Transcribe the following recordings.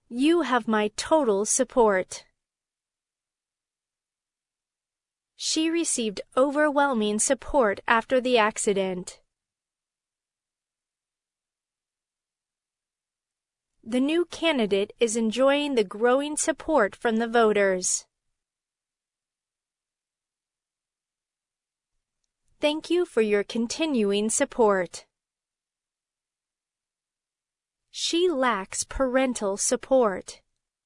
You have my total support. She received overwhelming support after the accident. The new candidate is enjoying the growing support from the voters. Thank you for your continuing support. She lacks parental support.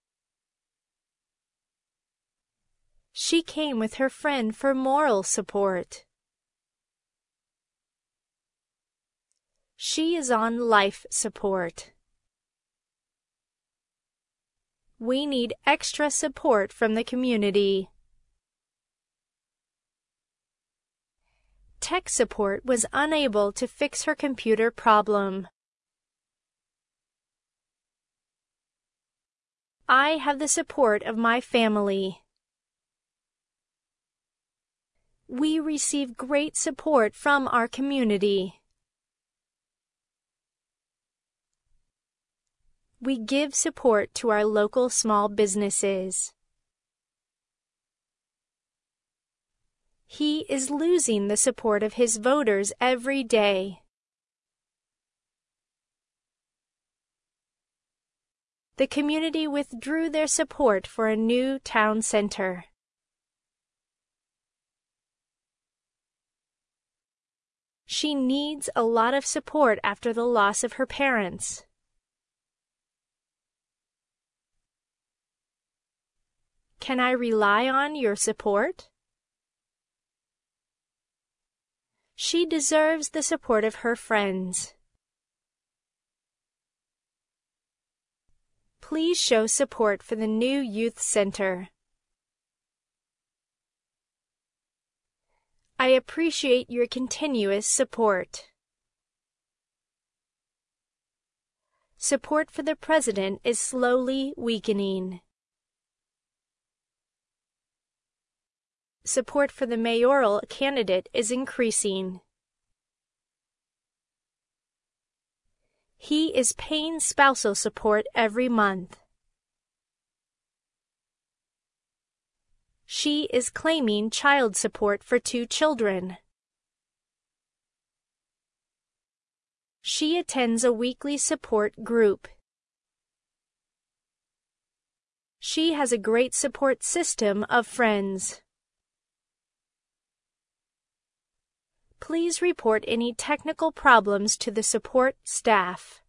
She came with her friend for moral support. She is on life support. We need extra support from the community. Tech support was unable to fix her computer problem. I have the support of my family. We receive great support from our community. We give support to our local small businesses. He is losing the support of his voters every day. The community withdrew their support for a new town center. She needs a lot of support after the loss of her parents. Can I rely on your support? She deserves the support of her friends. Please show support for the new youth center. I appreciate your continuous support. Support for the president is slowly weakening. Support for the mayoral candidate is increasing. He is paying spousal support every month. She is claiming child support for 2 children. She attends a weekly support group. She has a great support system of friends. Please report any technical problems to the support staff.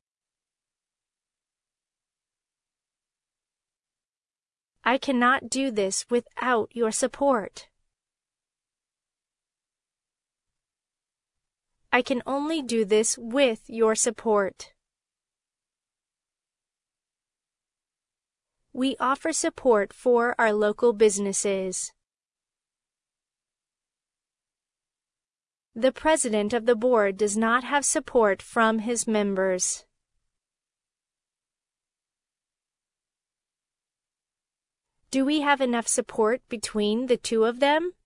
I cannot do this without your support. I can only do this with your support. We offer support for our local businesses. The president of the board does not have support from his members. Do we have enough support between the 2 of them?